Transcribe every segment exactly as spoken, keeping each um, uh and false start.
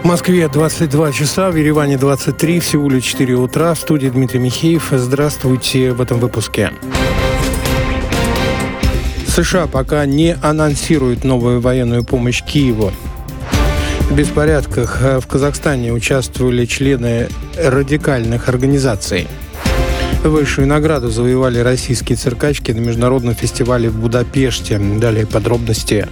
Москве двадцать два часа, в Ереване двадцать три, в Сеуле четыре утра. В студии Дмитрий Михеев. Здравствуйте в этом выпуске. США пока не анонсируют новую военную помощь Киеву. В беспорядках в Казахстане участвовали члены радикальных организаций. Высшую награду завоевали российские циркачки на международном фестивале в Будапеште. Далее подробности.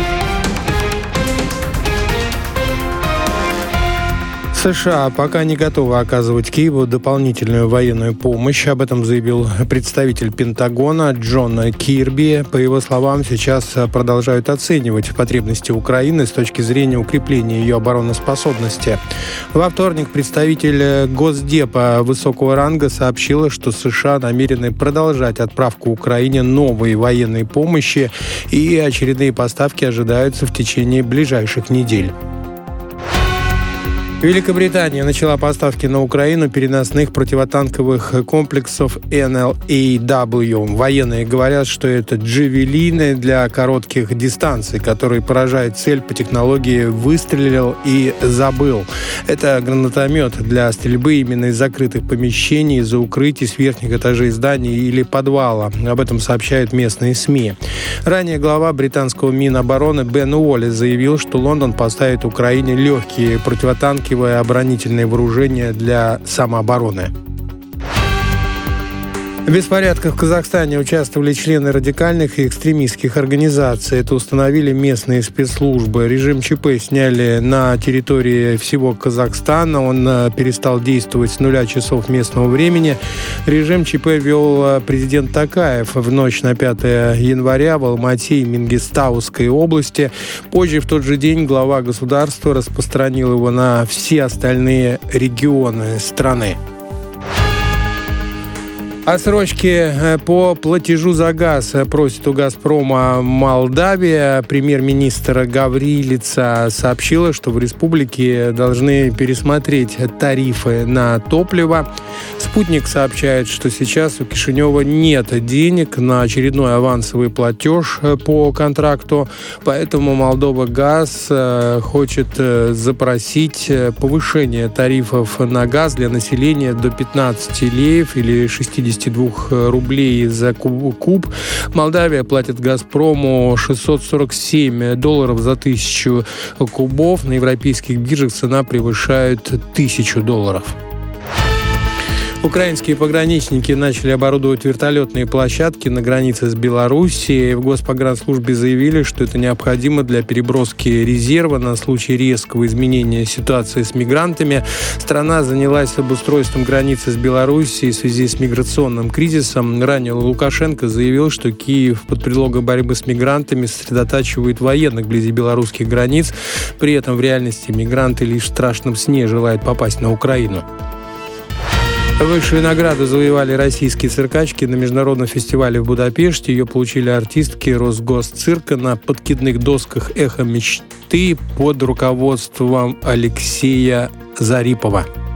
США пока не готовы оказывать Киеву дополнительную военную помощь. Об этом заявил представитель Пентагона Джон Кирби. По его словам, сейчас продолжают оценивать потребности Украины с точки зрения укрепления ее обороноспособности. Во вторник представитель Госдепа высокого ранга сообщила, что США намерены продолжать отправку Украине новой военной помощи, и очередные поставки ожидаются в течение ближайших недель. Великобритания начала поставки на Украину переносных противотанковых комплексов эн эл эй дабл ю. Военные говорят, что это джавелины для коротких дистанций, которые поражают цель по технологии «выстрелил и забыл». Это гранатомет для стрельбы именно из закрытых помещений, из-за укрытий с верхних этажей зданий или подвала. Об этом сообщают местные СМИ. Ранее глава британского Минобороны Бен Уоллес заявил, что Лондон поставит Украине легкие противотанки оборонительные вооружения для самообороны. В беспорядках в Казахстане участвовали члены радикальных и экстремистских организаций. Это установили местные спецслужбы. Режим ЧП сняли на территории всего Казахстана. Он перестал действовать с нуля часов местного времени. Режим ЧП вел президент Токаев в ночь на пятое января в Алмате и Мангистауской области. Позже в тот же день глава государства распространил его на все остальные регионы страны. Отсрочки по платежу за газ просит у «Газпрома» Молдавия. Премьер-министр Гаврилица сообщила, что в республике должны пересмотреть тарифы на топливо. «Спутник» сообщает, что сейчас у Кишинева нет денег на очередной авансовый платеж по контракту, поэтому «Молдова Газ» хочет запросить повышение тарифов на газ для населения до пятнадцати леев или шестидесяти двух рублей за куб. Молдавия платит «Газпрому» шестьсот сорок семь долларов за тысячу кубов. На европейских биржах цена превышает тысячу долларов. Украинские пограничники начали оборудовать вертолетные площадки на границе с Белоруссией. В Госпогранслужбе заявили, что это необходимо для переброски резерва на случай резкого изменения ситуации с мигрантами. Страна занялась обустройством границы с Белоруссией в связи с миграционным кризисом. Ранее Лукашенко заявил, что Киев под предлогом борьбы с мигрантами сосредотачивает военных вблизи белорусских границ. При этом в реальности мигранты лишь в страшном сне желают попасть на Украину. Высшую награду завоевали российские циркачки на международном фестивале в Будапеште. Ее получили артистки Росгосцирка на подкидных досках «Эхо мечты» под руководством Алексея Зарипова.